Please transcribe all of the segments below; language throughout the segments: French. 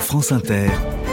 France Inter.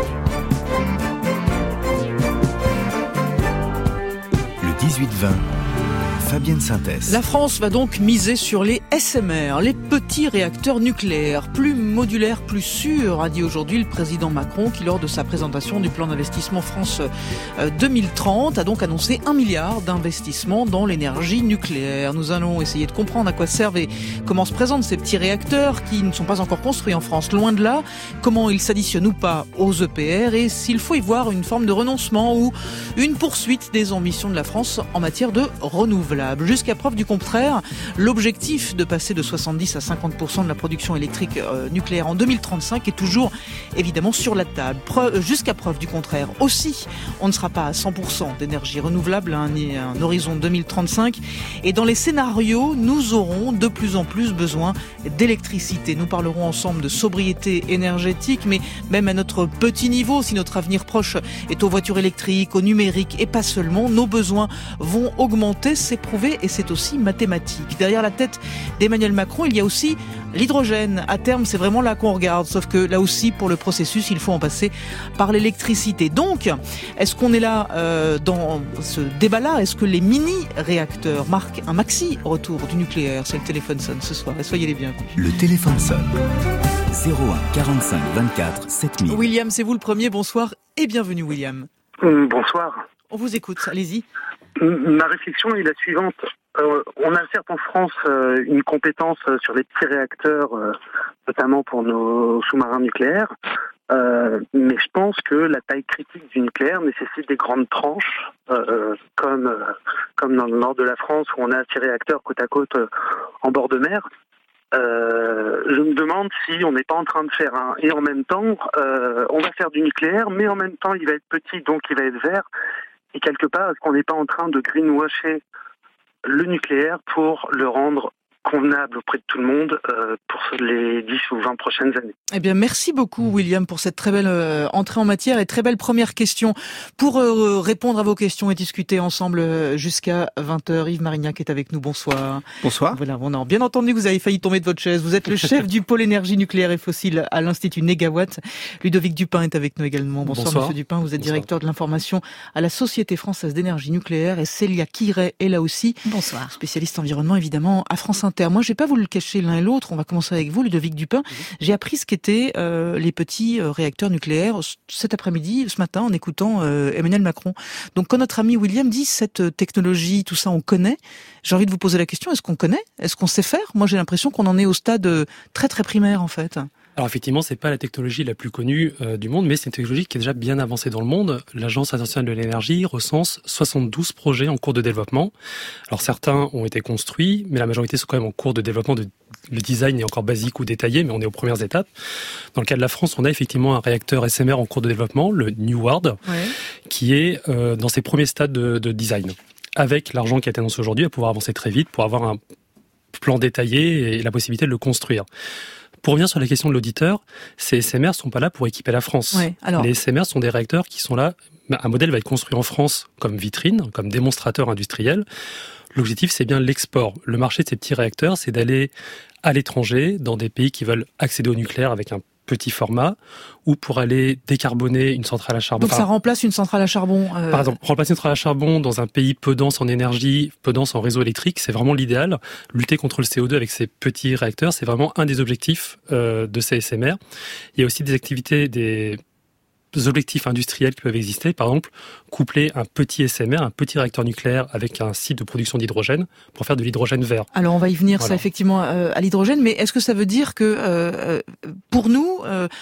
Le 18-20. Fabienne Synthèse. La France va donc miser sur les SMR, les petits réacteurs nucléaires, plus modulaires, plus sûrs, a dit aujourd'hui le président Macron qui, lors de sa présentation du plan d'investissement France 2030, a donc annoncé 1 milliard d'investissements dans l'énergie nucléaire. Nous allons essayer de comprendre à quoi servent et comment se présentent ces petits réacteurs qui ne sont pas encore construits en France, loin de là, comment ils s'additionnent ou pas aux EPR et s'il faut y voir une forme de renoncement ou une poursuite des ambitions de la France en matière de renouvelable. Jusqu'à preuve du contraire, l'objectif de passer de 70 à 50% de la production électrique nucléaire en 2035 est toujours évidemment sur la table. Jusqu'à preuve du contraire. Aussi, on ne sera pas à 100% d'énergie renouvelable à un horizon 2035. Et dans les scénarios, nous aurons de plus en plus besoin d'électricité. Nous parlerons ensemble de sobriété énergétique, mais même à notre petit niveau, si notre avenir proche est aux voitures électriques, au numérique et pas seulement, nos besoins vont augmenter. C'est prouvé et c'est aussi mathématique. Derrière la tête d'Emmanuel Macron, il y a aussi l'hydrogène. À terme, c'est vraiment là qu'on regarde. Sauf que là aussi, pour le processus, il faut en passer par l'électricité. Donc, est-ce qu'on est là dans ce débat-là? Est-ce que les mini-réacteurs marquent un maxi-retour du nucléaire? C'est le téléphone sonne ce soir. Et soyez les bienvenus. Le téléphone sonne. 01 45 24 7000. William, c'est vous le premier. Bonsoir et bienvenue, William. Bonsoir. On vous écoute. Allez-y. Ma réflexion est la suivante. On a certes en France une compétence sur les petits réacteurs, notamment pour nos sous-marins nucléaires, mais je pense que la taille critique du nucléaire nécessite des grandes tranches, comme dans le nord de la France où on a 6 réacteurs côte à côte en bord de mer. Je me demande si on n'est pas en train de faire un... Et en même temps, on va faire du nucléaire, mais en même temps, il va être petit, donc il va être vert. Et quelque part, est-ce qu'on n'est pas en train de greenwasher le nucléaire pour le rendre convenable auprès de tout le monde pour les 10 ou 20 prochaines années? Eh bien, merci beaucoup, William, pour cette très belle entrée en matière et très belle première question. Pour répondre à vos questions et discuter ensemble jusqu'à 20h, Yves Marignac est avec nous. Bonsoir. Bonsoir. Voilà, on a bien entendu que vous avez failli tomber de votre chaise. Vous êtes le chef du pôle énergie nucléaire et fossile à l'Institut Négawatt. Ludovic Dupin est avec nous également. Bonsoir. Monsieur Dupin. Vous êtes directeur de l'information à la Société française d'énergie nucléaire et Célia Quiret est là aussi. Bonsoir. Spécialiste environnement, évidemment, à France Inter. Moi, je vais pas vous le cacher l'un et l'autre. On va commencer avec vous, Ludovic Dupin. J'ai appris ce qu'étaient les petits réacteurs nucléaires cet après-midi, ce matin, en écoutant Emmanuel Macron. Donc, quand notre ami William dit cette technologie, tout ça, on connaît, j'ai envie de vous poser la question, est-ce qu'on connaît? Est-ce qu'on sait faire? Moi, j'ai l'impression qu'on en est au stade très, très primaire, en fait. Alors effectivement, c'est pas la technologie la plus connue du monde, mais c'est une technologie qui est déjà bien avancée dans le monde. L'Agence internationale de l'énergie recense 72 projets en cours de développement. Alors certains ont été construits, mais la majorité sont quand même en cours de développement. Le design est encore basique ou détaillé, mais on est aux premières étapes. Dans le cas de la France, on a effectivement un réacteur SMR en cours de développement, le Neward, qui est dans ses premiers stades de design. Avec l'argent qui a été annoncé aujourd'hui, à pouvoir avancer très vite pour avoir un plan détaillé et la possibilité de le construire. Pour revenir sur la question de l'auditeur, ces SMR ne sont pas là pour équiper la France. Les SMR sont des réacteurs qui sont là. Un modèle va être construit en France comme vitrine, comme démonstrateur industriel. L'objectif, c'est bien l'export. Le marché de ces petits réacteurs, c'est d'aller à l'étranger, dans des pays qui veulent accéder au nucléaire avec un petit format, ou pour aller décarboner une centrale à charbon. Donc ça remplace une centrale à charbon Par exemple, remplacer une centrale à charbon dans un pays peu dense en énergie, peu dense en réseau électrique, c'est vraiment l'idéal. Lutter contre le CO2 avec ces petits réacteurs, c'est vraiment un des objectifs de ces SMR. Il y a aussi des activités, des objectifs industriels qui peuvent exister. Par exemple, coupler un petit SMR, un petit réacteur nucléaire avec un site de production d'hydrogène pour faire de l'hydrogène vert. Alors on va y venir, ça effectivement, à l'hydrogène, mais est-ce que ça veut dire que pour nous,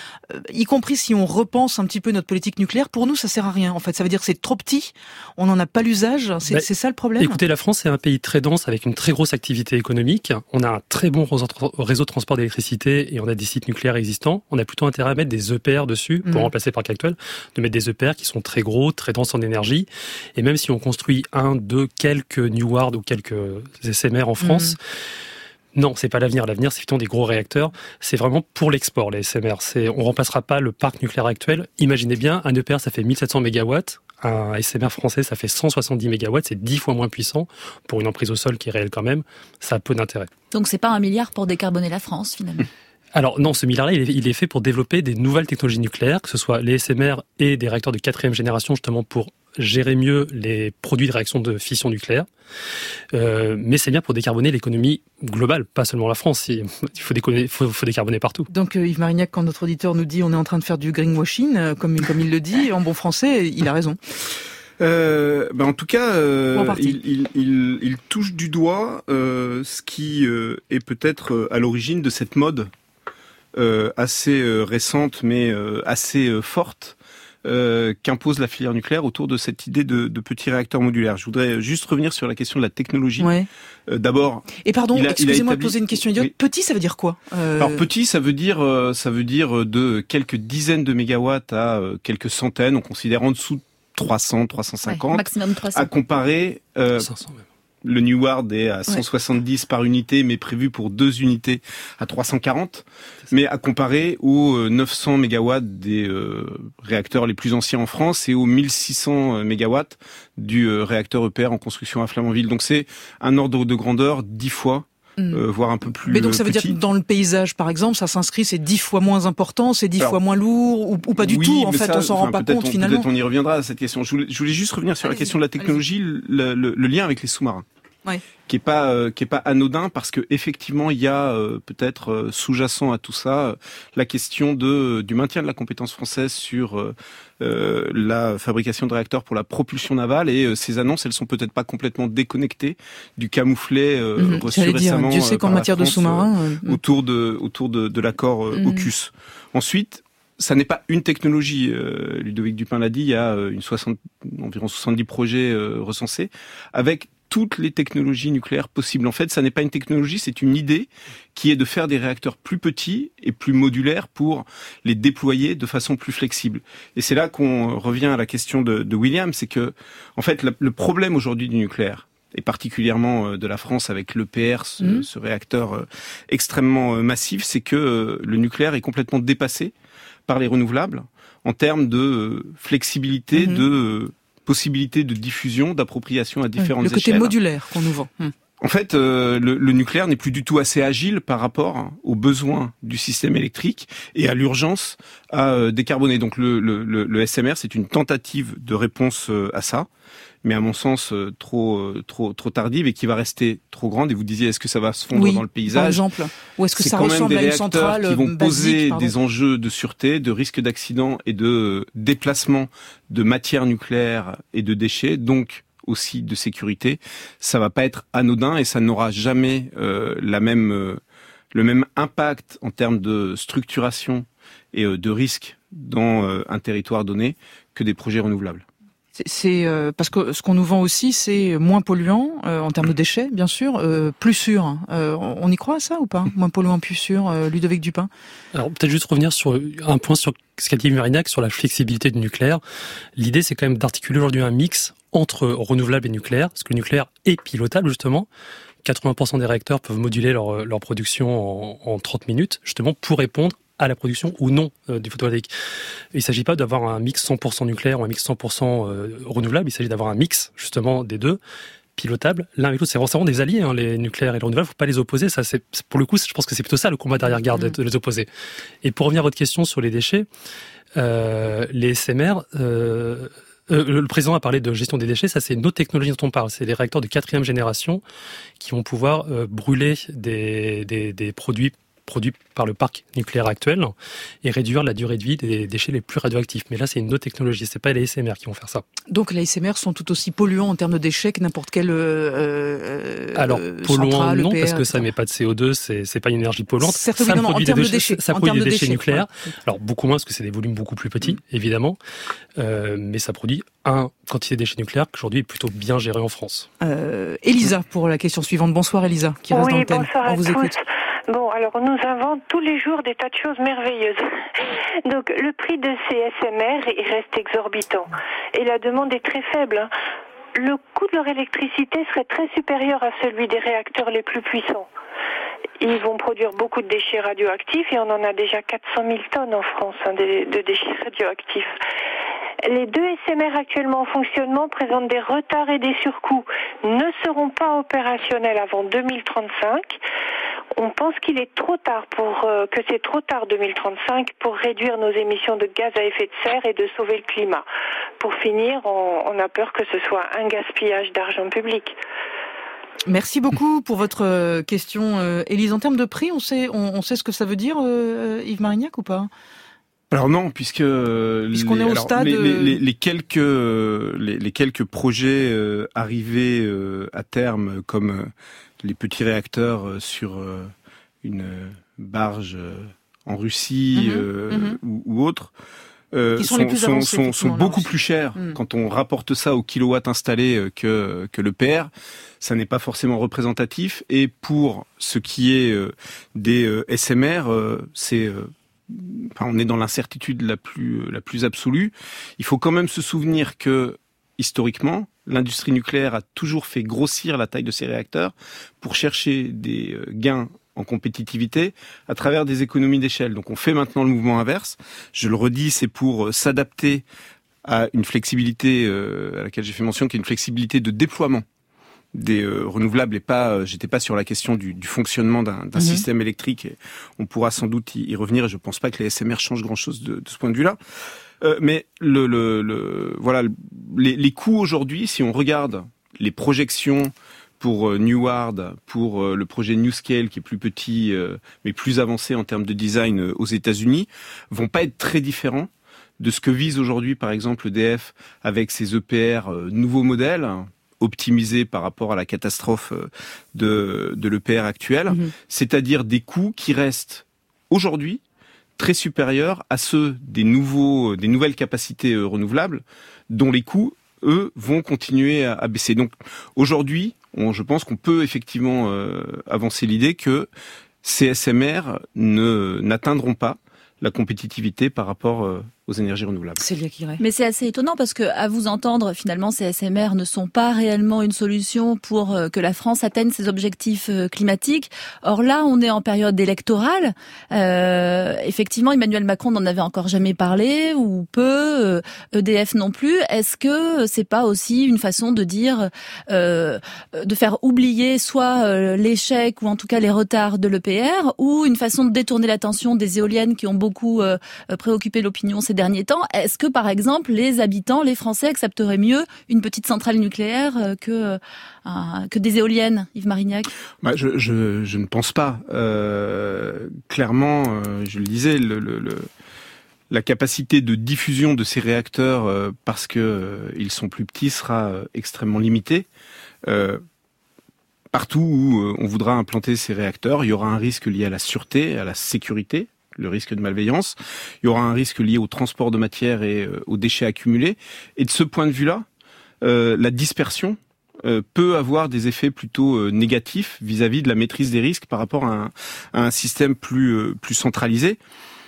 y compris si on repense un petit peu notre politique nucléaire, pour nous ça sert à rien en fait? Ça veut dire que c'est trop petit, on n'en a pas l'usage, c'est ça le problème? Écoutez, la France c'est un pays très dense avec une très grosse activité économique, on a un très bon réseau de transport d'électricité et on a des sites nucléaires existants, on a plutôt intérêt à mettre des EPR dessus pour remplacer le parc actuel, de mettre des EPR qui sont très gros, très denses en énergie, et même si on construit quelques Neward ou quelques SMR en France, non, c'est pas l'avenir. L'avenir, c'est plutôt des gros réacteurs. C'est vraiment pour l'export, les SMR. On remplacera pas le parc nucléaire actuel. Imaginez bien, un EPR, ça fait 1700 mégawatts. Un SMR français, ça fait 170 mégawatts. C'est 10 fois moins puissant. Pour une emprise au sol qui est réelle quand même, ça a peu d'intérêt. Donc c'est pas 1 milliard pour décarboner la France, finalement. Alors non, ce milliard-là, il est fait pour développer des nouvelles technologies nucléaires, que ce soit les SMR et des réacteurs de 4e génération, justement pour gérer mieux les produits de réaction de fission nucléaire. Mais c'est bien pour décarboner l'économie globale, pas seulement la France. Il faut décarboner partout. Donc Yves Marignac, quand notre auditeur nous dit on est en train de faire du greenwashing, comme il le dit, en bon français, il a raison. En tout cas, il touche du doigt ce qui est peut-être à l'origine de cette mode assez récente, mais assez forte, qu'impose la filière nucléaire autour de cette idée de petits réacteurs modulaires. Je voudrais juste revenir sur la question de la technologie. Ouais. D'abord. Et pardon, excusez-moi de poser une question idiote. Oui. Petit, ça veut dire quoi Alors petit, ça veut dire de quelques dizaines de mégawatts à quelques centaines. On considère en dessous de 300, 350. Maximum 300. À comparer. 500 même. Le Neward est à 170 par unité, mais prévu pour 2 unités à 340. Mais à comparer aux 900 mégawatts des réacteurs les plus anciens en France et aux 1600 mégawatts du réacteur EPR en construction à Flamanville. Donc c'est un ordre de grandeur 10 fois. Voire un peu plus. Mais donc ça veut petit. dire que dans le paysage, par exemple, ça s'inscrit, c'est 10 fois moins important, c'est 10 fois moins lourd, ou pas du tout, en fait, on s'en rend pas compte finalement. Peut-être on y reviendra à cette question. Je voulais juste revenir sur la question de la technologie, le lien avec les sous-marins. Ouais. Qui est pas anodin, parce que effectivement il y a peut-être sous-jacent à tout ça la question du maintien de la compétence française sur la fabrication de réacteurs pour la propulsion navale, et ces annonces, elles sont peut-être pas complètement déconnectées du camouflet reçu récemment Dieu sait qu'en matière de sous-marins autour de l'accord AUKUS. Ensuite, ça n'est pas une technologie. Ludovic Dupin l'a dit, il y a environ 70 projets recensés avec toutes les technologies nucléaires possibles. En fait, ça n'est pas une technologie, c'est une idée qui est de faire des réacteurs plus petits et plus modulaires pour les déployer de façon plus flexible. Et c'est là qu'on revient à la question de William, c'est que, en fait, le problème aujourd'hui du nucléaire, et particulièrement de la France avec l'EPR, ce réacteur extrêmement massif, c'est que le nucléaire est complètement dépassé par les renouvelables en termes de flexibilité, de possibilité de diffusion, d'appropriation à différentes échelles. Le côté modulaire qu'on nous vend. En fait, le nucléaire n'est plus du tout assez agile par rapport aux besoins du système électrique et à l'urgence à décarboner. Donc le SMR, c'est une tentative de réponse à ça, mais à mon sens trop tardive, et qui va rester trop grande. Et vous disiez, est-ce que ça va se fondre dans le paysage ? Par exemple, ou est-ce que ça ressemble à une centrale qui vont poser basique, des enjeux de sûreté, de risque d'accident et de déplacement de matières nucléaires et de déchets, donc aussi de sécurité. Ça va pas être anodin, et ça n'aura jamais le même impact en termes de structuration et de risque dans un territoire donné que des projets renouvelables. C'est parce que ce qu'on nous vend aussi, c'est moins polluant en termes de déchets, bien sûr, plus sûr. On y croit à ça ou pas ? Moins polluant, plus sûr, Ludovic Dupin ? Alors peut-être juste revenir sur un point sur ce qu'a dit Marignac sur la flexibilité du nucléaire. L'idée, c'est quand même d'articuler aujourd'hui un mix entre renouvelable et nucléaire, parce que le nucléaire est pilotable justement. 80% des réacteurs peuvent moduler leur production en 30 minutes, justement pour répondre à la production ou non du photovoltaïque. Il ne s'agit pas d'avoir un mix 100% nucléaire ou un mix 100% renouvelable, il s'agit d'avoir un mix justement des deux, pilotable, l'un avec l'autre. C'est vraiment des alliés, les nucléaires et le renouvelable, il ne faut pas les opposer. Ça, pour le coup, je pense que c'est plutôt ça le combat d'arrière-garde, de les opposer. Et pour revenir à votre question sur les déchets, les SMR... le président a parlé de gestion des déchets, ça c'est une autre technologie dont on parle, c'est les réacteurs de 4e génération qui vont pouvoir brûler des produits par le parc nucléaire actuel et réduire la durée de vie des déchets les plus radioactifs. Mais là, c'est une autre technologie, c'est pas les SMR qui vont faire ça. Donc les SMR sont tout aussi polluants en termes de déchets que n'importe quelle alors, polluants centrale, non, EPR, parce que ça met pas de CO2, c'est pas une énergie polluante. Certes, évidemment, en termes de déchets. Ça produit des déchets nucléaires. Ouais. Alors, beaucoup moins, parce que c'est des volumes beaucoup plus petits, évidemment. Mais ça produit une quantité de déchets nucléaires qui aujourd'hui est plutôt bien gérée en France. Elisa, pour la question suivante. Bonsoir Elisa, qui reste dans le thème. Bonsoir On vous écoute. Bon, alors on nous invente tous les jours des tas de choses merveilleuses. Donc le prix de ces SMR, il reste exorbitant. Et la demande est très faible. Le coût de leur électricité serait très supérieur à celui des réacteurs les plus puissants. Ils vont produire beaucoup de déchets radioactifs, et on en a déjà 400 000 tonnes en France de déchets radioactifs. Les 2 SMR actuellement en fonctionnement présentent des retards et des surcoûts, ne seront pas opérationnels avant 2035. On pense qu'il est trop tard que c'est trop tard 2035 pour réduire nos émissions de gaz à effet de serre et de sauver le climat. Pour finir, on a peur que ce soit un gaspillage d'argent public. Merci beaucoup pour votre question, Élise. En termes de prix, on sait ce que ça veut dire, Yves Marignac, ou pas ? Alors non, puisqu'on est au stade les quelques projets arrivés à terme, comme les petits réacteurs sur une barge en Russie ou autre, sont beaucoup plus chers quand on rapporte ça au kilowatt installé que l'EPR. Ça n'est pas forcément représentatif. Et pour ce qui est des SMR, on est dans l'incertitude la plus absolue. Il faut quand même se souvenir que, historiquement, l'industrie nucléaire a toujours fait grossir la taille de ses réacteurs pour chercher des gains en compétitivité à travers des économies d'échelle. Donc on fait maintenant le mouvement inverse. Je le redis, c'est pour s'adapter à une flexibilité à laquelle j'ai fait mention, qui est une flexibilité de déploiement des renouvelables, et j'étais pas sur la question du fonctionnement d'un système électrique, et on pourra sans doute y revenir, et je pense pas que les SMR changent grand chose de ce point de vue-là. Mais voilà, les coûts aujourd'hui, si on regarde les projections pour Neward, pour le projet NewScale, qui est plus petit mais plus avancé en termes de design aux États-Unis, vont pas être très différents de ce que vise aujourd'hui par exemple EDF avec ses EPR nouveaux modèles, optimisés par rapport à la catastrophe de l'EPR actuel, c'est-à-dire des coûts qui restent aujourd'hui très supérieurs à ceux des nouvelles capacités renouvelables, dont les coûts, eux, vont continuer à baisser. Donc aujourd'hui, je pense qu'on peut effectivement avancer l'idée que ces SMR n'atteindront pas la compétitivité par rapport aux énergies renouvelables. Célia Guiret. Mais c'est assez étonnant parce que, à vous entendre, finalement, ces SMR ne sont pas réellement une solution pour que la France atteigne ses objectifs climatiques. Or là, on est en période électorale. Effectivement, Emmanuel Macron n'en avait encore jamais parlé, ou peu, EDF non plus. Est-ce que c'est pas aussi une façon de dire, de faire oublier soit l'échec ou en tout cas les retards de l'EPR, ou une façon de détourner l'attention des éoliennes qui ont beaucoup préoccupé l'opinion ces derniers temps? Est-ce que, par exemple, les habitants, les Français accepteraient mieux une petite centrale nucléaire que des éoliennes, Yves Marignac? Je ne pense pas. Clairement, je le disais, la capacité de diffusion de ces réacteurs, parce que ils sont plus petits, sera extrêmement limitée. Partout où on voudra implanter ces réacteurs, il y aura un risque lié à la sûreté, à la sécurité, le risque de malveillance. Il y aura un risque lié au transport de matière et aux déchets accumulés. Et de ce point de vue-là, la dispersion peut avoir des effets plutôt négatifs vis-à-vis de la maîtrise des risques par rapport à un système plus centralisé.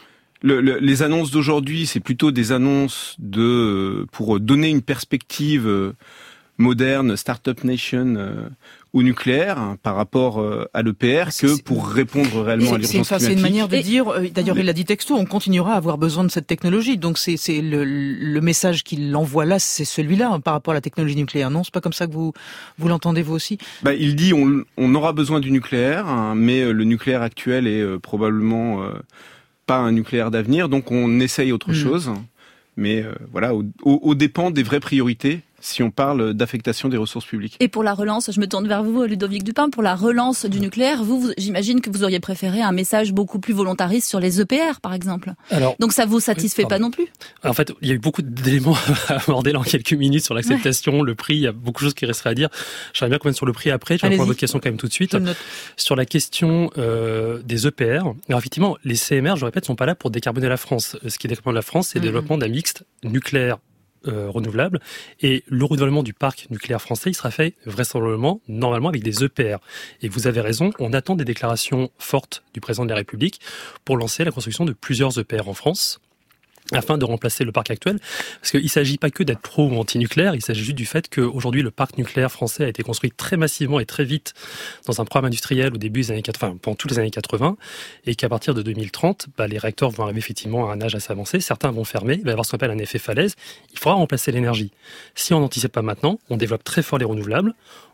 Les annonces d'aujourd'hui, c'est plutôt des annonces pour donner une perspective moderne, Startup Nation au nucléaire par rapport à l'EPR que pour répondre réellement à l'urgence climatique. C'est une manière de dire, d'ailleurs il l'a dit texto, on continuera à avoir besoin de cette technologie. Donc c'est le message qu'il envoie là, c'est celui-là par rapport à la technologie nucléaire. Non, c'est pas comme ça que vous l'entendez vous aussi? Il dit on aura besoin du nucléaire, hein, mais le nucléaire actuel est probablement pas un nucléaire d'avenir, donc on essaye autre chose. Mais voilà, au dépend des vraies priorités, si on parle d'affectation des ressources publiques. Et pour la relance, je me tourne vers vous, Ludovic Dupin, pour la relance du nucléaire, j'imagine que vous auriez préféré un message beaucoup plus volontariste sur les EPR, par exemple. Donc ça vous satisfait pas non plus? En fait, il y a eu beaucoup d'éléments à aborder là en quelques minutes sur l'acceptation, le prix, il y a beaucoup de choses qui resteraient à dire. J'aimerais bien qu'on vienne sur le prix après, je vais prendre votre question quand même tout de suite. Sur la question des EPR, alors effectivement, les CMR, je le répète, sont pas là pour décarboner la France. Ce qui décarbone la France, c'est le développement d'un mixte nucléaire renouvelable, et le renouvellement du parc nucléaire français, il sera fait vraisemblablement, normalement, avec des EPR. Et vous avez raison, on attend des déclarations fortes du président de la République pour lancer la construction de plusieurs EPR en France, afin de remplacer le parc actuel. Parce qu'il ne s'agit pas que d'être pro ou anti-nucléaire, il s'agit juste du fait qu'aujourd'hui, le parc nucléaire français a été construit très massivement et très vite dans un programme industriel au début des années 80, pendant toutes les années 80, et qu'à partir de 2030, les réacteurs vont arriver effectivement à un âge assez avancé, certains vont fermer, il va y avoir ce qu'on appelle un effet falaise, il faudra remplacer l'énergie. Si on n'anticipe pas maintenant, on développe très fort les renouvelables,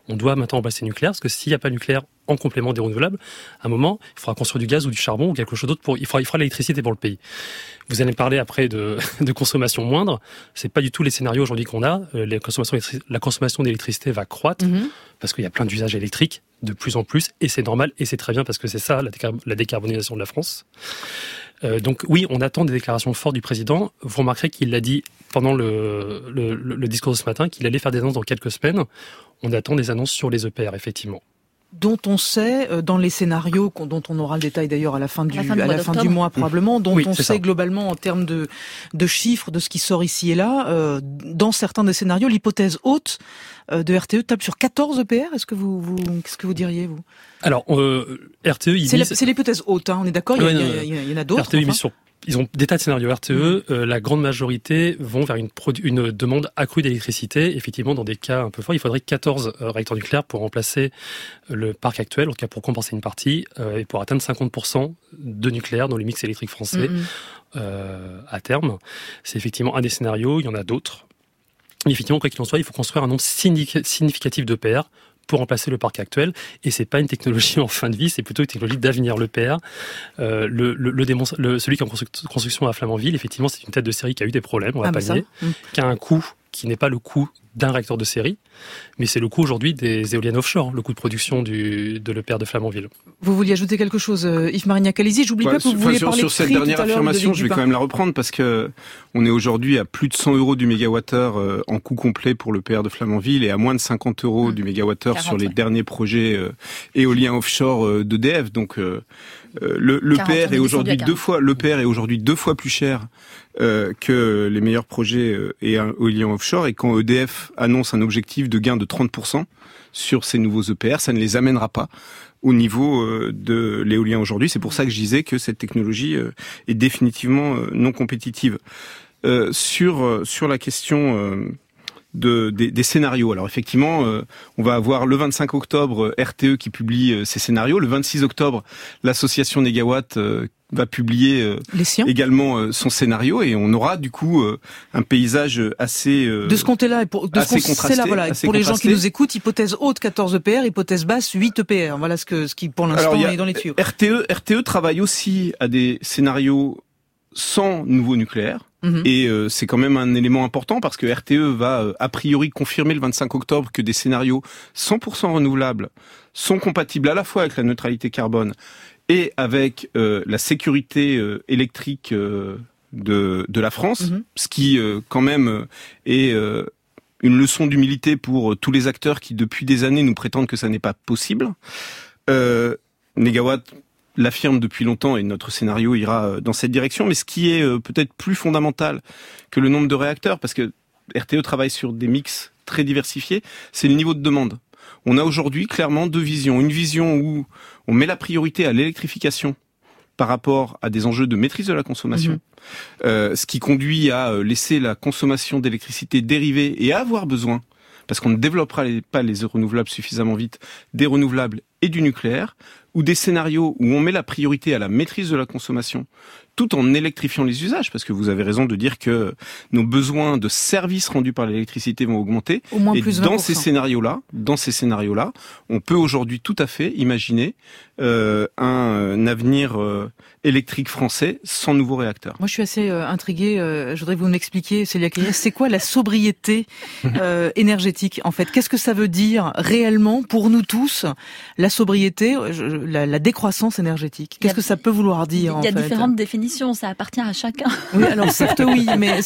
on doit maintenant remplacer le nucléaire, parce que s'il n'y a pas de nucléaire en complément des renouvelables, à un moment, il faudra construire du gaz ou du charbon ou quelque chose d'autre il fera l'électricité pour le pays. Vous allez me parler après de consommation moindre. C'est pas du tout les scénarios aujourd'hui qu'on a. La consommation d'électricité va croître parce qu'il y a plein d'usages électriques de plus en plus, et c'est normal et c'est très bien parce que c'est ça la décarbonisation de la France. Donc oui, on attend des déclarations fortes du président. Vous remarquerez qu'il l'a dit pendant le discours de ce matin qu'il allait faire des annonces dans quelques semaines. On attend des annonces sur les EPR, effectivement. Dont on sait, dans les scénarios, dont on aura le détail d'ailleurs à la fin du mois probablement, dont on sait globalement en termes de chiffres, de ce qui sort ici et là, dans certains des scénarios, l'hypothèse haute de RTE tape sur 14 EPR. Qu'est-ce que vous diriez, vous? Alors, RTE, c'est l'hypothèse haute, hein, on est d'accord, il y en a d'autres. RTE, ils ont des tas de scénarios RTE. La grande majorité vont vers une demande accrue d'électricité. Effectivement, dans des cas un peu forts, il faudrait 14 réacteurs nucléaires pour remplacer le parc actuel, en tout cas pour compenser une partie, et pour atteindre 50% de nucléaire dans le mix électrique français à terme. C'est effectivement un des scénarios, il y en a d'autres. Mais effectivement, quoi qu'il en soit, il faut construire un nombre significatif d'EPR pour remplacer le parc actuel, et c'est pas une technologie en fin de vie, c'est plutôt une technologie d'avenir. L'EPR, celui qui est en construction à Flamanville, effectivement, c'est une tête de série qui a eu des problèmes, on va pas nier, qui a un coût qui n'est pas le coût d'un réacteur de série, mais c'est le coût aujourd'hui des éoliennes offshore, le coût de production de l'EPR de Flamanville. Vous vouliez ajouter quelque chose, Yves Marignac-Alizzi? J'oublie pas que vous vouliez parler de sur cette dernière affirmation, je vais quand même la reprendre parce que on est aujourd'hui à plus de 100 € du mégawattheure en coût complet pour l'EPR de Flamanville et à moins de 50 € du mégawattheure sur les derniers projets éoliens offshore d'EDF. Donc l'EPR est aujourd'hui deux fois plus cher que les meilleurs projets éoliens offshore, et quand EDF annonce un objectif de gain de 30% sur ces nouveaux EPR, ça ne les amènera pas au niveau de l'éolien aujourd'hui. C'est pour ça que je disais que cette technologie est définitivement non compétitive. Sur la question des scénarios. Alors effectivement, on va avoir le 25 octobre RTE qui publie ses scénarios. Le 26 octobre, l'association Négawatt va publier également son scénario, et on aura du coup un paysage assez de ce côté-là et pour les gens qui nous écoutent, hypothèse haute 14 EPR, hypothèse basse 8 EPR. Voilà ce qui pour l'instant est dans les tuyaux. RTE travaille aussi à des scénarios sans nouveau nucléaire. Et c'est quand même un élément important parce que RTE va a priori confirmer le 25 octobre que des scénarios 100% renouvelables sont compatibles à la fois avec la neutralité carbone et avec la sécurité électrique de la France, ce qui quand même est une leçon d'humilité pour tous les acteurs qui depuis des années nous prétendent que ça n'est pas possible. Négawatt l'affirme depuis longtemps et notre scénario ira dans cette direction, mais ce qui est peut-être plus fondamental que le nombre de réacteurs, parce que RTE travaille sur des mix très diversifiés, c'est le niveau de demande. On a aujourd'hui clairement deux visions. Une vision où on met la priorité à l'électrification par rapport à des enjeux de maîtrise de la consommation, ce qui conduit à laisser la consommation d'électricité dériver et à avoir besoin, parce qu'on ne développera pas les renouvelables suffisamment vite, des renouvelables et du nucléaire, ou des scénarios où on met la priorité à la maîtrise de la consommation, tout en électrifiant les usages, parce que vous avez raison de dire que nos besoins de services rendus par l'électricité vont augmenter. Au moins et plus dans ces scénarios-là, on peut aujourd'hui tout à fait imaginer un avenir électrique français sans nouveaux réacteurs. Moi, je suis assez intriguée. Je voudrais que vous m'expliquiez, Célia Kayes, c'est quoi la sobriété énergétique, en fait? Qu'est-ce que ça veut dire réellement pour nous tous, la sobriété, la décroissance énergétique? Qu'est-ce que ça peut vouloir dire? Il y a différentes définitions, ça appartient à chacun. Oui, alors certes oui, mais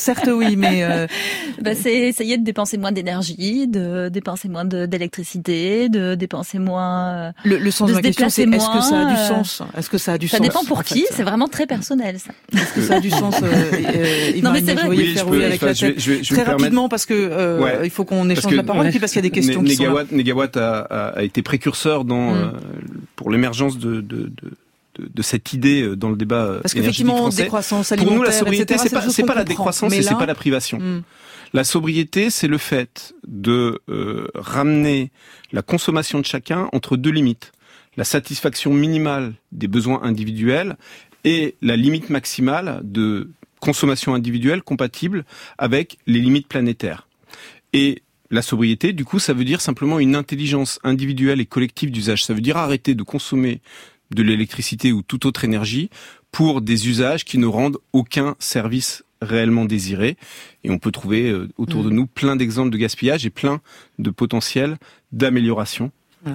c'est essayer de dépenser moins d'énergie, de dépenser moins d'électricité, de dépenser moins. Le sens de la question, c'est est-ce que ça a du sens? Est-ce que ça a du sens? Ça dépend pour qui. C'est vraiment très personnel, ça. Est-ce que ça a du sens? Non, mais c'est vrai. Je voyais avec la tête très rapidement parce que il faut qu'on échange la parole, et puis parce qu'il y a des questions qui sont là. Négawatt a été précurseur pour l'émergence de cette idée dans le débat parce énergétique français. Décroissance alimentaire, pour nous, la sobriété, etc., c'est pas la décroissance et c'est pas la privation. La sobriété, c'est le fait de ramener la consommation de chacun entre deux limites. La satisfaction minimale des besoins individuels et la limite maximale de consommation individuelle compatible avec les limites planétaires. Et La sobriété, du coup, ça veut dire simplement une intelligence individuelle et collective d'usage. Ça veut dire arrêter de consommer de l'électricité ou toute autre énergie pour des usages qui ne rendent aucun service réellement désiré. Et on peut trouver autour de nous plein d'exemples de gaspillage et plein de potentiels d'amélioration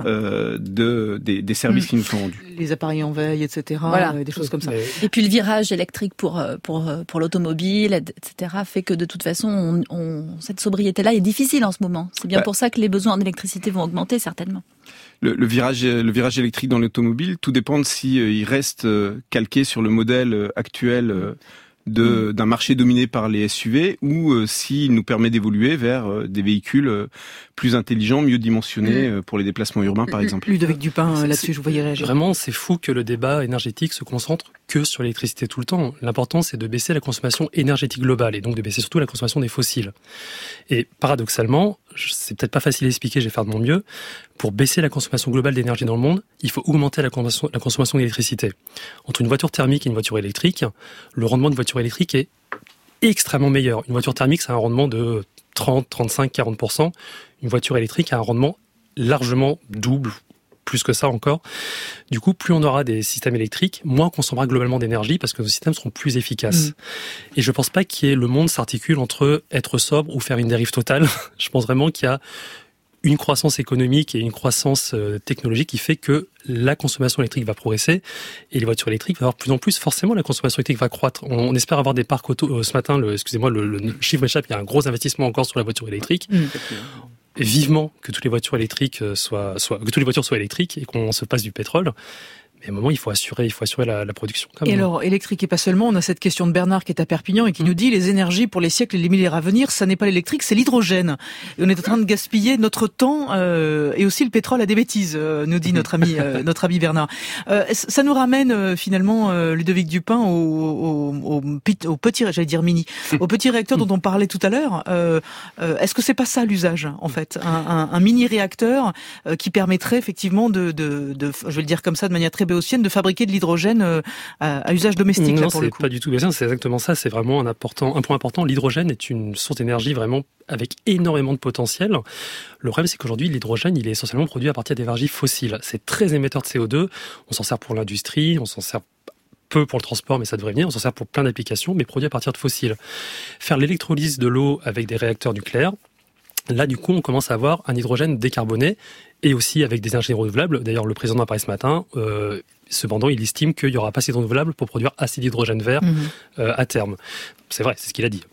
des services qui nous sont rendus. Les appareils en veille, etc. Voilà. Des choses comme ça. Et puis le virage électrique pour l'automobile, etc. fait que de toute façon, cette sobriété-là est difficile en ce moment. C'est bien pour ça que les besoins en électricité vont augmenter certainement. Le virage électrique dans l'automobile, tout dépend de si il reste calqué sur le modèle actuel d'un marché dominé par les SUV ou s'il nous permet d'évoluer vers des véhicules plus intelligents, mieux dimensionnés pour les déplacements urbains par exemple. Ludovic Dupin, là-dessus, je vous voyais réagir. Vraiment, c'est fou que le débat énergétique se concentre que sur l'électricité tout le temps. L'important, c'est de baisser la consommation énergétique globale et donc de baisser surtout la consommation des fossiles. Et paradoxalement, c'est peut-être pas facile à expliquer, je vais faire de mon mieux, pour baisser la consommation globale d'énergie dans le monde, il faut augmenter la consommation d'électricité. Entre une voiture thermique et une voiture électrique, le rendement d'une voiture électrique est extrêmement meilleur. Une voiture thermique, ça a un rendement de 30, 35, 40%. Une voiture électrique a un rendement largement double, plus que ça encore. Du coup, plus on aura des systèmes électriques, moins on consommera globalement d'énergie parce que nos systèmes seront plus efficaces. Et je pense pas le monde s'articule entre être sobre ou faire une dérive totale. Je pense vraiment qu'il y a une croissance économique et une croissance technologique qui fait que la consommation électrique va progresser et les voitures électriques vont avoir de plus en plus, forcément la consommation électrique va croître. On espère avoir des parcs auto. Ce matin, le chiffre m'échappe, il y a un gros investissement encore sur la voiture électrique. Vivement que toutes les voitures électriques que toutes les voitures soient électriques et qu'on se passe du pétrole. Mais à un moment, il faut assurer la production. Et alors, électrique et pas seulement, on a cette question de Bernard qui est à Perpignan et qui nous dit les énergies pour les siècles et les millénaires à venir, ça n'est pas l'électrique, c'est l'hydrogène. Et on est en train de gaspiller notre temps et aussi le pétrole à des bêtises, nous dit notre ami Bernard. Ça nous ramène finalement, Ludovic Dupin, au petit, j'allais dire mini, au petit réacteur dont on parlait tout à l'heure. Est-ce que c'est pas ça l'usage, en fait, un mini réacteur qui permettrait effectivement de, je vais le dire comme ça de manière très béotienne, de fabriquer de l'hydrogène à usage domestique. Non, là, pour le coup. C'est pas du tout béotien, c'est exactement ça. C'est vraiment un point important. L'hydrogène est une source d'énergie vraiment avec énormément de potentiel. Le problème, c'est qu'aujourd'hui, l'hydrogène, il est essentiellement produit à partir d'énergies fossiles. C'est très émetteur de CO2. On s'en sert pour l'industrie, on s'en sert peu pour le transport, mais ça devrait venir. On s'en sert pour plein d'applications, mais produit à partir de fossiles. Faire l'électrolyse de l'eau avec des réacteurs nucléaires, là, du coup, on commence à avoir un hydrogène décarboné et aussi avec des énergies renouvelables. D'ailleurs, le président a parlé ce matin. Cependant, il estime qu'il n'y aura pas assez de renouvelables pour produire assez d'hydrogène vert à terme. C'est vrai, c'est ce qu'il a dit.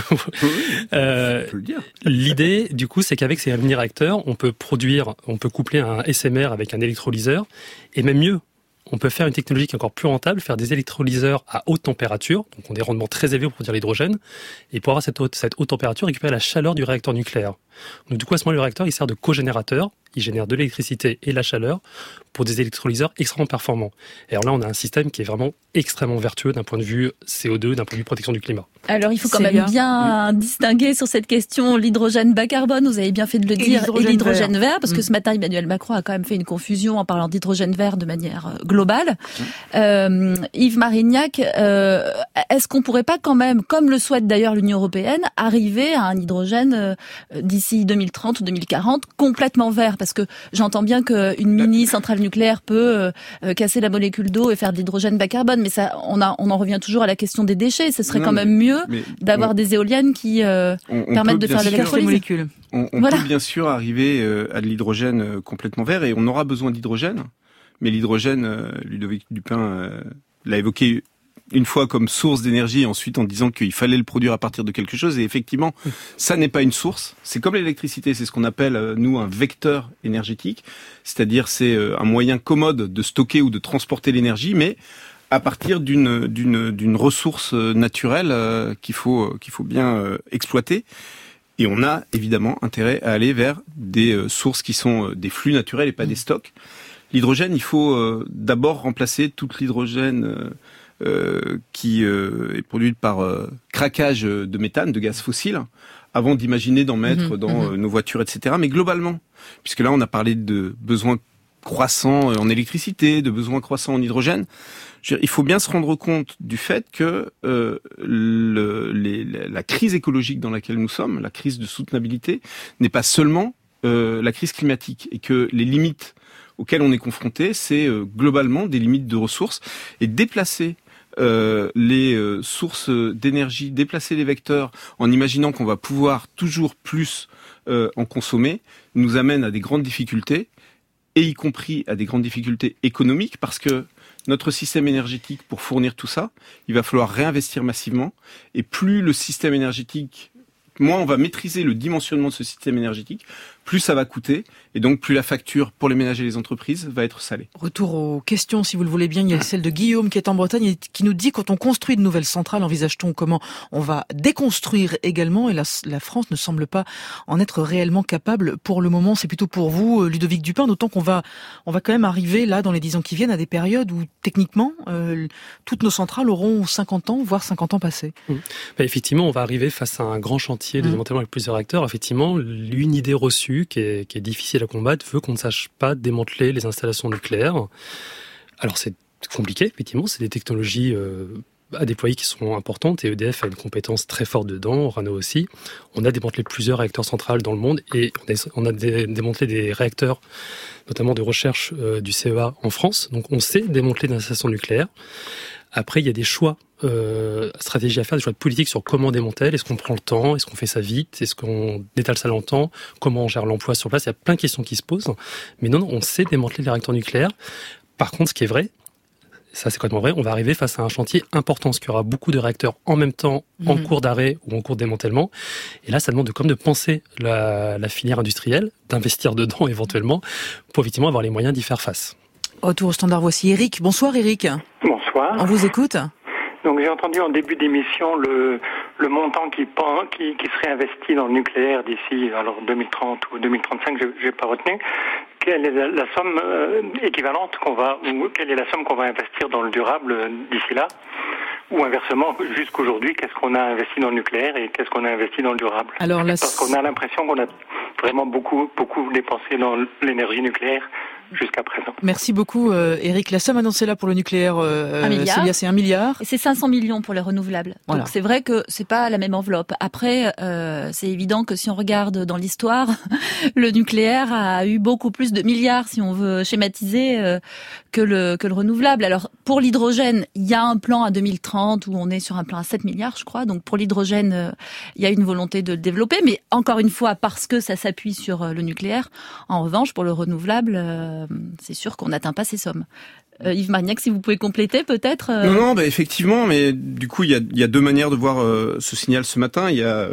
Je peux le dire. L'idée, du coup, c'est qu'avec ces mini-réacteurs, on peut coupler un SMR avec un électrolyseur, et même mieux, on peut faire une technologie qui est encore plus rentable, faire des électrolyseurs à haute température, donc on a des rendements très élevés pour produire l'hydrogène, et pour avoir cette haute température, récupérer la chaleur du réacteur nucléaire. Donc du coup, à ce moment, le réacteur, il sert de cogénérateur, il génère de l'électricité et de la chaleur pour des électrolyseurs extrêmement performants. Et alors là, on a un système qui est vraiment extrêmement vertueux d'un point de vue CO2, d'un point de vue protection du climat. Alors il faut quand même bien distinguer sur cette question l'hydrogène bas carbone, vous avez bien fait de le dire, et l'hydrogène vert, parce que ce matin Emmanuel Macron a quand même fait une confusion en parlant d'hydrogène vert de manière globale. Yves Marignac, est-ce qu'on pourrait pas quand même, comme le souhaite d'ailleurs l'Union européenne, arriver à un hydrogène d'ici 2030 ou 2040 complètement vert? Parce que j'entends bien qu'une mini centrale nucléaire peut casser la molécule d'eau et faire de l'hydrogène bas carbone, mais ça, on en revient toujours à la question des déchets. Ce serait quand même mieux d'avoir des éoliennes qui permettent de faire de l'électrolyse. On peut bien sûr arriver à de l'hydrogène complètement vert et on aura besoin d'hydrogène. Mais l'hydrogène, Ludovic Dupin l'a évoqué une fois comme source d'énergie, ensuite en disant qu'il fallait le produire à partir de quelque chose. Et effectivement, ça n'est pas une source. C'est comme l'électricité, c'est ce qu'on appelle, nous, un vecteur énergétique. C'est-à-dire, c'est un moyen commode de stocker ou de transporter l'énergie, mais à partir d'une ressource naturelle qu'il faut bien exploiter. Et on a évidemment intérêt à aller vers des sources qui sont des flux naturels et pas des stocks. L'hydrogène, il faut d'abord remplacer toute l'hydrogène qui est produite par craquage de méthane, de gaz fossile, avant d'imaginer d'en mettre dans nos voitures, etc. Mais globalement, puisque là on a parlé de besoins croissants en électricité, de besoins croissants en hydrogène, il faut bien se rendre compte du fait que la crise écologique dans laquelle nous sommes, la crise de soutenabilité, n'est pas seulement la crise climatique, et que les limites auxquelles on est confronté, c'est globalement des limites de ressources, et déplacer les sources d'énergie, déplacer les vecteurs en imaginant qu'on va pouvoir toujours plus en consommer, nous amène à des grandes difficultés, et y compris à des grandes difficultés économiques, parce que notre système énergétique, pour fournir tout ça, il va falloir réinvestir massivement, et plus le système énergétique, moins on va maîtriser le dimensionnement de ce système énergétique, plus ça va coûter, et donc plus la facture pour les ménages et les entreprises va être salée. Retour aux questions, si vous le voulez bien. Il y a celle de Guillaume qui est en Bretagne et qui nous dit: quand on construit de nouvelles centrales, envisage-t-on comment on va déconstruire également? Et la France ne semble pas en être réellement capable pour le moment. C'est plutôt pour vous, Ludovic Dupin, d'autant qu'on va quand même arriver là, dans les 10 ans qui viennent, à des périodes où techniquement, toutes nos centrales auront 50 ans, voire 50 ans passés. Effectivement, on va arriver face à un grand chantier de démantèlement avec plusieurs réacteurs. Effectivement, une idée reçue qui est difficile à combattre veut qu'on ne sache pas démanteler les installations nucléaires. Alors c'est compliqué, effectivement, c'est des technologies à déployer qui sont importantes, et EDF a une compétence très forte dedans, Orano aussi. On a démantelé plusieurs réacteurs centrales dans le monde, et on a démantelé des réacteurs, notamment de recherche du CEA en France. Donc on sait démanteler des installations nucléaires. Après, il y a des choix stratégies à faire, des choix de politique sur comment on démantèle. Est-ce qu'on prend le temps? Est-ce qu'on fait ça vite? Est-ce qu'on étale ça longtemps? Comment on gère l'emploi sur place? Il y a plein de questions qui se posent. Mais non, on sait démanteler les réacteurs nucléaires. Par contre, ce qui est vrai, ça c'est complètement vrai, on va arriver face à un chantier important, parce qu'il y aura beaucoup de réacteurs en même temps, en cours d'arrêt ou en cours de démantèlement. Et là, ça demande de penser la filière industrielle, d'investir dedans éventuellement, pour effectivement avoir les moyens d'y faire face. Retour au standard, voici Eric. Bonsoir Eric. Bonsoir. On vous écoute. Donc j'ai entendu en début d'émission le montant qui serait investi dans le nucléaire d'ici 2030 ou 2035, j'ai pas retenu. Quelle est la somme équivalente quelle est la somme qu'on va investir dans le durable d'ici là? Ou inversement, jusqu'aujourd'hui, qu'est-ce qu'on a investi dans le nucléaire et qu'est-ce qu'on a investi dans le durable? Parce qu'on a l'impression qu'on a vraiment beaucoup dépensé dans l'énergie nucléaire jusqu'à présent. Merci beaucoup Eric. La somme annoncée là pour le nucléaire, Célia, c'est 1 milliard. Et c'est 500 millions pour les renouvelables. Voilà. Donc c'est vrai que c'est pas la même enveloppe. Après, c'est évident que si on regarde dans l'histoire, le nucléaire a eu beaucoup plus de milliards, si on veut schématiser, que le renouvelable. Alors pour l'hydrogène, il y a un plan à 2030 où on est sur un plan à 7 milliards, je crois. Donc pour l'hydrogène, il y a une volonté de le développer, mais encore une fois, parce que ça s'appuie sur le nucléaire. En revanche, pour le renouvelable, c'est sûr qu'on n'atteint pas ces sommes. Yves Marignac, si vous pouvez compléter peut-être. Non, effectivement, mais du coup, il y a deux manières de voir ce signal ce matin. Il y a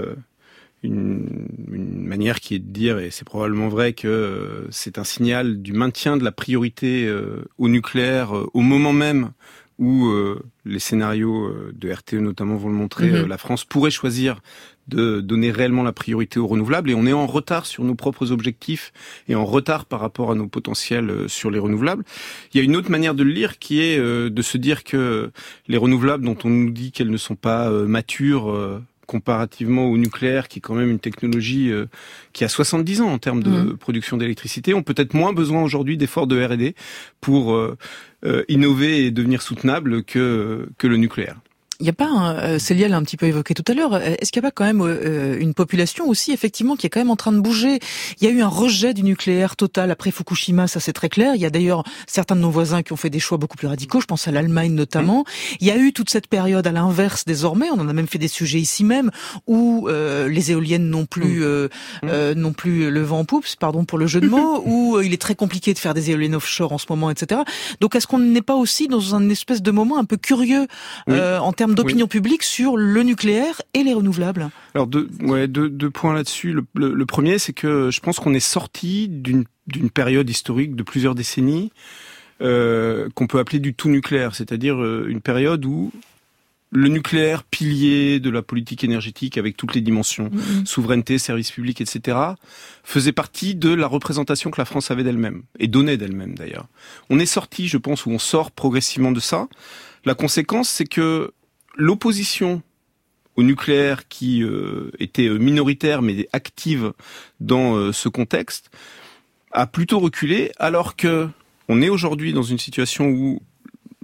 une manière qui est de dire, et c'est probablement vrai, que c'est un signal du maintien de la priorité au nucléaire au moment même où les scénarios de RTE notamment vont le montrer, la France pourrait choisir de donner réellement la priorité aux renouvelables, et on est en retard sur nos propres objectifs et en retard par rapport à nos potentiels sur les renouvelables. Il y a une autre manière de le lire qui est de se dire que les renouvelables dont on nous dit qu'elles ne sont pas matures comparativement au nucléaire, qui est quand même une technologie qui a 70 ans en termes de production d'électricité, ont peut-être moins besoin aujourd'hui d'efforts de R&D pour innover et devenir soutenables que le nucléaire. Il n'y a pas, Célia l'a un petit peu évoqué tout à l'heure, est-ce qu'il n'y a pas quand même une population aussi, effectivement, qui est quand même en train de bouger? Il y a eu un rejet du nucléaire total après Fukushima, ça c'est très clair. Il y a d'ailleurs certains de nos voisins qui ont fait des choix beaucoup plus radicaux, je pense à l'Allemagne notamment. Il y a eu toute cette période à l'inverse désormais, on en a même fait des sujets ici même, où les éoliennes n'ont plus le vent en poupe, pardon pour le jeu de mots, où il est très compliqué de faire des éoliennes offshore en ce moment, etc. Donc est-ce qu'on n'est pas aussi dans un espèce de moment un peu curieux en termes d'opinion publique sur le nucléaire et les renouvelables? Alors deux points là-dessus. Le premier, c'est que je pense qu'on est sorti d'une période historique de plusieurs décennies qu'on peut appeler du tout nucléaire, c'est-à-dire une période où le nucléaire, pilier de la politique énergétique avec toutes les dimensions, souveraineté, service public, etc., faisait partie de la représentation que la France avait d'elle-même, et donnait d'elle-même d'ailleurs. On est sorti, je pense, ou on sort progressivement de ça. La conséquence, c'est que l'opposition au nucléaire, qui était minoritaire mais active dans ce contexte, a plutôt reculé, alors que on est aujourd'hui dans une situation où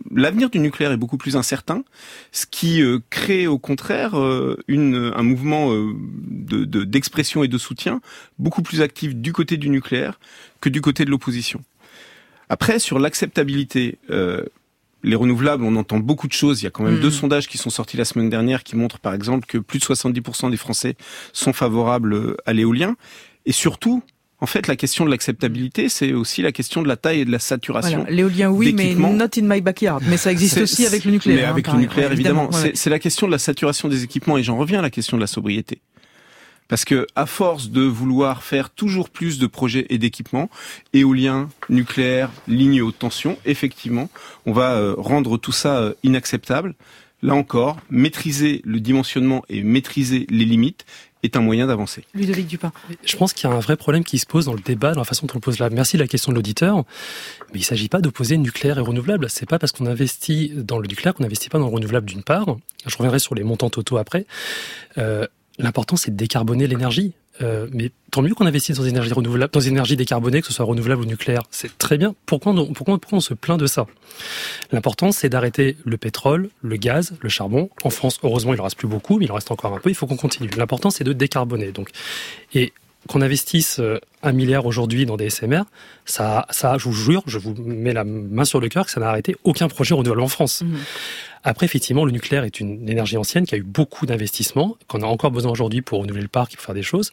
l'avenir du nucléaire est beaucoup plus incertain, ce qui crée au contraire un mouvement d'expression et de soutien beaucoup plus actif du côté du nucléaire que du côté de l'opposition. Après, sur l'acceptabilité, les renouvelables, on entend beaucoup de choses. Il y a quand même 2 sondages qui sont sortis la semaine dernière qui montrent par exemple que plus de 70% des Français sont favorables à l'éolien. Et surtout, en fait, la question de l'acceptabilité, c'est aussi la question de la taille et de la saturation. Voilà, l'éolien, oui, mais not in my backyard. Mais ça existe aussi avec le nucléaire. Mais avec le nucléaire, évidemment. Ouais. C'est la question de la saturation des équipements, et j'en reviens à la question de la sobriété. Parce que, à force de vouloir faire toujours plus de projets et d'équipements, éolien, nucléaire, lignes haute tension, effectivement, on va rendre tout ça inacceptable. Là encore, maîtriser le dimensionnement et maîtriser les limites est un moyen d'avancer. Ludovic Dupin. Je pense qu'il y a un vrai problème qui se pose dans le débat, dans la façon dont on pose là. Merci de la question de l'auditeur, mais il ne s'agit pas d'opposer nucléaire et renouvelable. C'est pas parce qu'on investit dans le nucléaire qu'on n'investit pas dans le renouvelable d'une part. Je reviendrai sur les montants totaux après. L'important, c'est de décarboner l'énergie. Mais tant mieux qu'on investisse dans des énergies renouvelables, dans des énergies décarbonées, que ce soit renouvelable ou nucléaire. C'est très bien. Pourquoi on se plaint de ça ? L'important, c'est d'arrêter le pétrole, le gaz, le charbon. En France, heureusement, il en reste plus beaucoup, mais il en reste encore un peu. Il faut qu'on continue. L'important, c'est de décarboner. Donc, et qu'on investisse 1 milliard aujourd'hui dans des SMR, ça, je vous jure, je vous mets la main sur le cœur que ça n'a arrêté aucun projet renouvelable en France. Après, effectivement, le nucléaire est une énergie ancienne qui a eu beaucoup d'investissements, qu'on a encore besoin aujourd'hui pour renouveler le parc et pour faire des choses.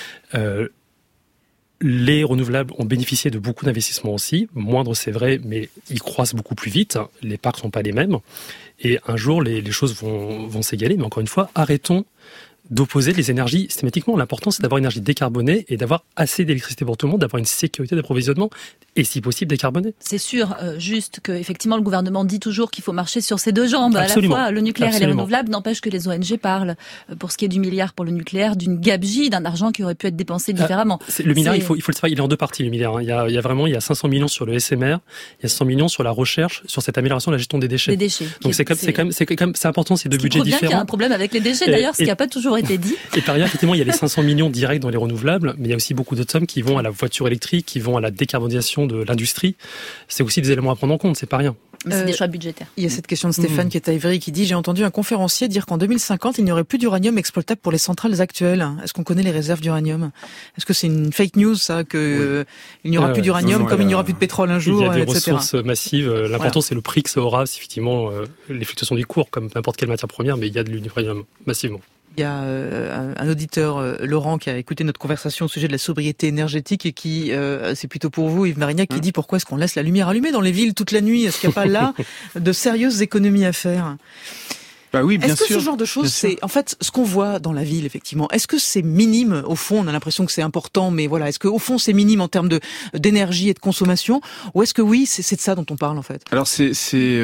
Les renouvelables ont bénéficié de beaucoup d'investissements aussi, moindres c'est vrai, mais ils croissent beaucoup plus vite. Les parcs ne sont pas les mêmes. Et un jour, les choses vont s'égaler. Mais encore une fois, arrêtons d'opposer les énergies systématiquement. L'important, c'est d'avoir une énergie décarbonée et d'avoir assez d'électricité pour tout le monde, d'avoir une sécurité d'approvisionnement et, si possible, décarbonée. C'est sûr, juste que effectivement, le gouvernement dit toujours qu'il faut marcher sur ses 2 jambes. Absolument. À la fois, le nucléaire Absolument. et les renouvelables, n'empêche que les ONG parlent, pour ce qui est du milliard pour le nucléaire, d'une gabegie, d'un argent qui aurait pu être dépensé différemment. Le milliard, il faut le savoir, il est en 2 parties, le milliard. Il y a 500 millions sur le SMR, il y a 100 millions sur la recherche, sur cette amélioration de la gestion des déchets. Des déchets. Donc c'est important, c'est 2 budgets différents. Qu'il y a un problème avec les déchets, d'ailleurs, ce qui n'a pas toujours été dit. Et par ailleurs, effectivement, il y a les 500 millions directs dans les renouvelables, mais il y a aussi beaucoup d'autres sommes qui vont à la voiture électrique, qui vont à la décarbonisation de l'industrie. C'est aussi des éléments à prendre en compte, c'est pas rien. Mais c'est des choix budgétaires. Il y a cette question de Stéphane qui est à Ivry qui dit « J'ai entendu un conférencier dire qu'en 2050, il n'y aurait plus d'uranium exploitable pour les centrales actuelles. Est-ce qu'on connaît les réserves d'uranium ? Est-ce que c'est une fake news, ça, que il n'y aura plus d'uranium comme il n'y aura plus de pétrole un jour, etc. » Il y a des ressources massives. L'important, c'est le prix que ça aura, c'est effectivement les fluctuations du cours, comme n'importe quelle matière première, mais il y a de l'uranium massivement. Il y a un auditeur, Laurent, qui a écouté notre conversation au sujet de la sobriété énergétique et qui, c'est plutôt pour vous, Yves Marignac, qui dit pourquoi est-ce qu'on laisse la lumière allumée dans les villes toute la nuit ? Est-ce qu'il n'y a pas là de sérieuses économies à faire ? Bah oui, bien sûr. Est-ce que ce genre de choses, c'est en fait ce qu'on voit dans la ville, effectivement. Est-ce que c'est minime au fond ? On a l'impression que c'est important, mais voilà. Est-ce que au fond c'est minime en termes d'énergie et de consommation, ou est-ce que oui, c'est de ça dont on parle en fait ? Alors c'est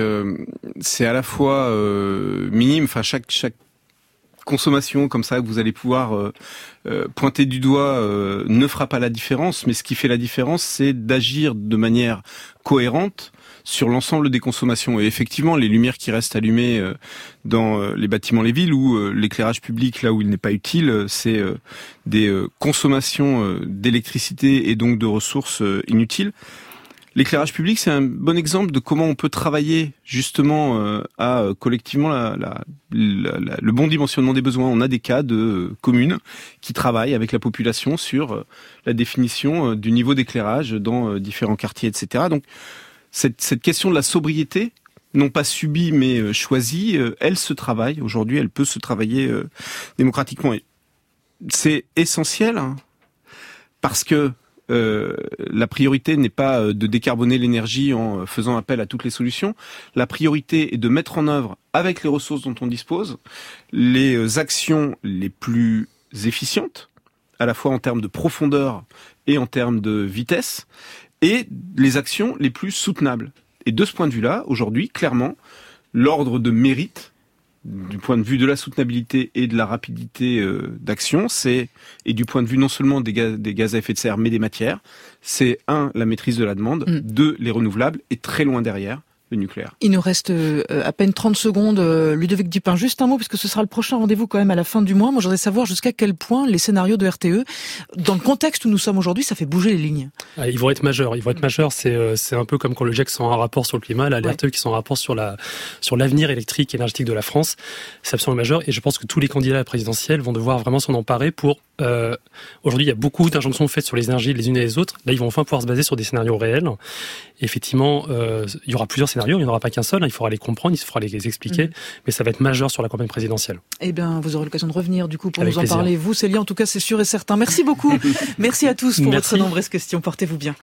à la fois minime. Enfin chaque consommation comme ça que vous allez pouvoir pointer du doigt ne fera pas la différence, mais ce qui fait la différence, c'est d'agir de manière cohérente sur l'ensemble des consommations. Et effectivement, les lumières qui restent allumées dans les bâtiments, les villes, ou l'éclairage public là où il n'est pas utile, c'est des consommations d'électricité et donc de ressources inutiles. L'éclairage public, c'est un bon exemple de comment on peut travailler justement à collectivement le bon dimensionnement des besoins. On a des cas de communes qui travaillent avec la population sur la définition du niveau d'éclairage dans différents quartiers, etc. Donc cette question de la sobriété, non pas subie mais choisie, elle se travaille. Aujourd'hui, elle peut se travailler démocratiquement. Et c'est essentiel parce que la priorité n'est pas de décarboner l'énergie en faisant appel à toutes les solutions. La priorité est de mettre en œuvre, avec les ressources dont on dispose, les actions les plus efficientes, à la fois en termes de profondeur et en termes de vitesse, et les actions les plus soutenables. Et de ce point de vue-là, aujourd'hui, clairement, l'ordre de mérite, du point de vue de la soutenabilité et de la rapidité d'action, et du point de vue non seulement des gaz à effet de serre, mais des matières, c'est 1, la maîtrise de la demande, 2, les renouvelables, et très loin derrière, le nucléaire. Il nous reste à peine 30 secondes. Ludovic Dupin, juste un mot, puisque ce sera le prochain rendez-vous quand même à la fin du mois. Moi, je voudrais savoir jusqu'à quel point les scénarios de RTE, dans le contexte où nous sommes aujourd'hui, ça fait bouger les lignes. Ils vont être majeurs. C'est un peu comme quand le GIEC sort un rapport sur le climat, là, les RTE qui sont un rapport sur l'avenir électrique et énergétique de la France. C'est absolument majeur. Et je pense que tous les candidats à la présidentielle vont devoir vraiment s'en emparer pour... aujourd'hui, il y a beaucoup d'injonctions faites sur les énergies les unes et les autres. Là, ils vont enfin pouvoir se baser sur des scénarios réels. Et effectivement, il y aura plusieurs scénarios, il n'y en aura pas qu'un seul. Il faudra les comprendre, il faudra les expliquer. Mais ça va être majeur sur la campagne présidentielle. Eh bien, vous aurez l'occasion de revenir, du coup, pour nous en parler. Vous, Célia, en tout cas, c'est sûr et certain. Merci beaucoup. Merci à tous pour votre nombreuses questions. Portez-vous bien.